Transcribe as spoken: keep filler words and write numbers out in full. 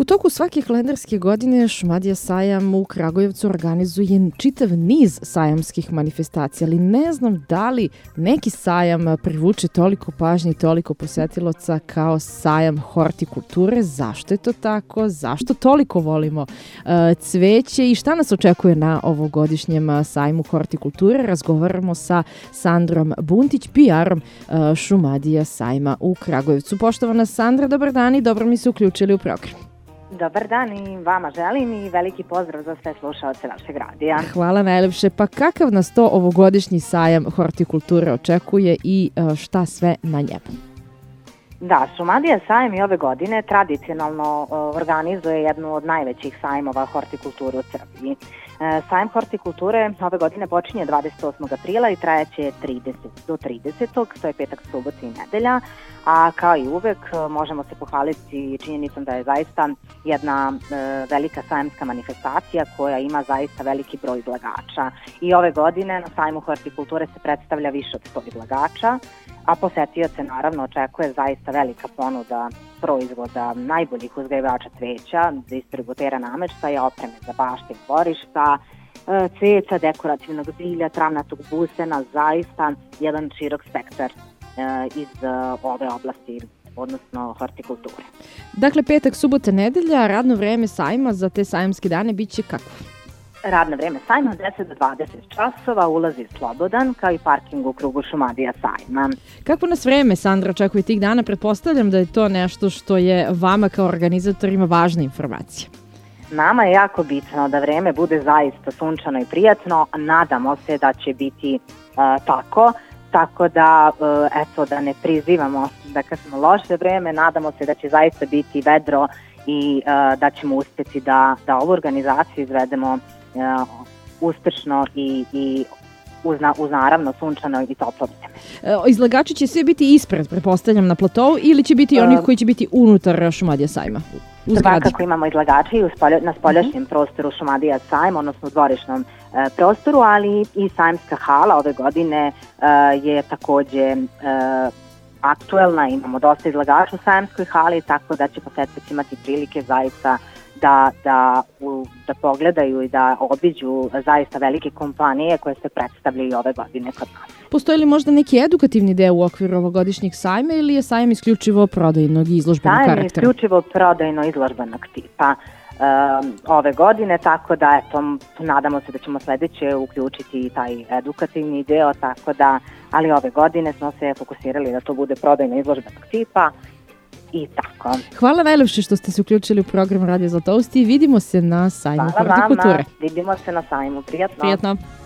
toku svake kalendarske godine Šumadija sajam u Kragujevcu organizuje čitav niz sajamskih manifestacija, ali ne znam da li neki sajam privuče toliko pažnje i toliko posetilaca kao sajam hortikulture. Zašto je to tako? Zašto toliko volimo uh, cveće i šta nas očekuje na ovogodišnjem sajmu hortikulture? Razgovaramo sa Sandrom Buntić, P R-om uh, Šumadija sajma u Kragujevcu. Poštovana Sandra, dobar dan i dobro mi se uključili u program. Dobar dan i vama želim i veliki pozdrav za sve slušaoce vašeg radija. Hvala najlepše. Pa kakav nas to ovogodišnji sajam hortikulture očekuje i šta sve na njemu? Da, Šumadija sajam i ove godine tradicionalno organizuje jednu od najvećih sajmova hortikulture u Srbiji. Sajam hortikulture ove godine počinje dvadeset osmog aprila i trajaće tridesetog do tridesetog, to je petak, subota i nedelja, a kao i uvek možemo se pohvaliti činjenicom da je zaista jedna e, velika sajamska manifestacija koja ima zaista veliki broj izlagača. I ove godine na sajmu hortikulture se predstavlja više od sto izlagača, a posetioce naravno očekuje zaista velika ponuda proizvoda najboljih uzgajivača cveća, distributera nameštaja, opreme za bašte i dvorišta, cveća, dekorativnog bilja, travnatog busena, zaista jedan širok spektar iz ove oblasti, odnosno hortikulture. Dakle, petak, subota, nedelja, radno vreme sajma za te sajamske dane biće kako? Radno vreme sajma deset do dvadeset časova, ulaz je slobodan, kao i parking u krugu Šumadija sajma. Kako nas vreme, Sandra, očekuje tih dana? Pretpostavljam da je to nešto što je vama kao organizatorima važna informacija. Nama je jako bitno da vreme bude zaista sunčano i prijatno, a nadamo se da će biti uh, tako, tako da, uh, eto, da ne prizivamo da kad smo loše vreme, nadamo se da će zaista biti vedro i uh, da ćemo uspjeti da, da ovu organizaciju izvedemo Uh, uspešno i, i uz, na, uz naravno sunčano i toplo vreme. E, izlagači će sve biti ispred, pretpostavljam, na platovu ili će biti oni uh, koji će biti unutar Šumadija sajma? Svakako imamo izlagače i u spolja, na spoljašnjem uh-huh. prostoru Šumadija sajma, odnosno u dvorišnom uh, prostoru, ali i sajmska hala ove godine uh, je takođe uh, aktuelna. Imamo dosta izlagača u sajmskoj hali, tako da će posetioci imati prilike zaista Da, da, u, da pogledaju i da obiđu zaista velike kompanije koje se predstavljaju ove godine kod nas. Postoji li možda neki edukativni deo u okviru ovogodišnjeg sajma ili je sajam isključivo prodajnog i izložbenog sajam karaktera? Sajam je isključivo prodajno izložbenog tipa um, ove godine, tako da eto, nadamo se da ćemo sledeće uključiti taj edukativni deo, tako da, ali ove godine smo se fokusirali da to bude prodajno izložbenog tipa. I tako. Hvala najlepše što ste se uključili u program Radio Zlatousti i vidimo se na sajmu hortikulture. Hvala vama, vidimo se na sajmu. Prijatno. Prijatno.